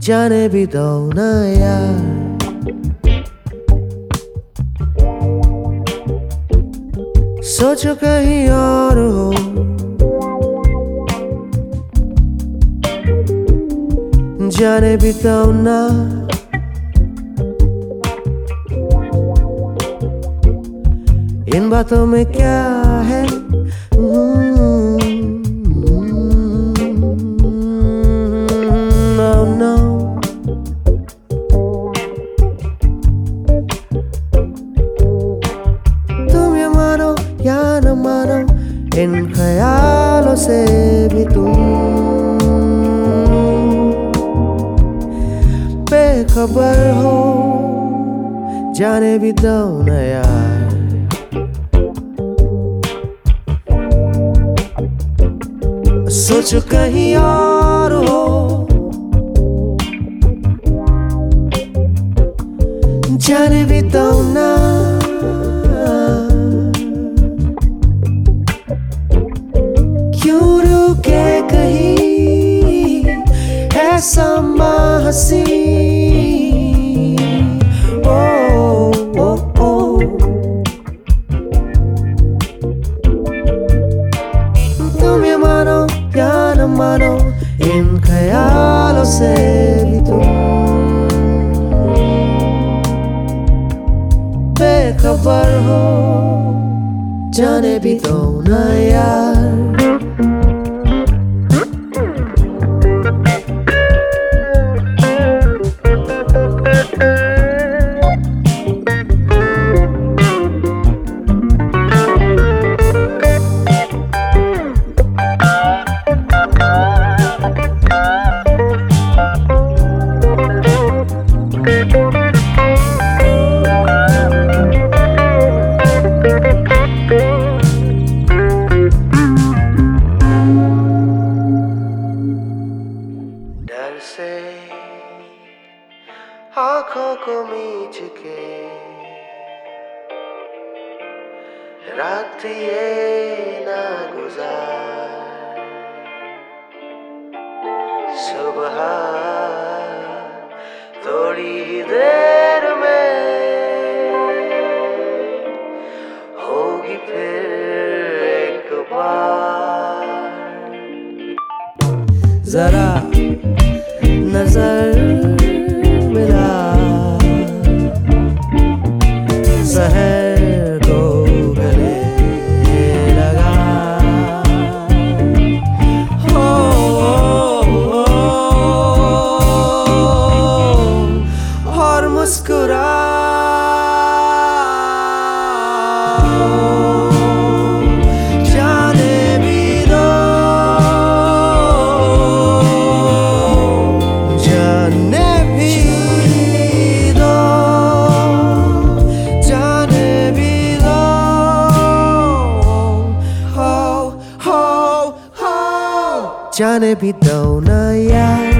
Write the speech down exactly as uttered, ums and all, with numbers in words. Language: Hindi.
जाने भी दो ना यार। सोचो कहीं और हो, जाने भी दो ना। इन बातों में क्या है, no, no। तुम ये मानो या न मानो, इन ख्यालों से भी तुम बेखबर हो, जाने भी दो ना यार। सोचो कहीं और हो, जाने भी दो ना। क्यों रुके कहीं ऐसा हंसी, ओ ओ ओ। तुम ये मानो या न मानो, इन ख्यालों से भी तुम बेखबर हो, जाने भी दो ना यार। डर से आँखों को मीच के रात ये ना गुजार, सुबह थोड़ी ही देर में होगी फिर एक बार। जरा नजर मिला शहर को गले लगा, हो, हो, हो, और मुस्कुरा। जाने भी दो ना यार।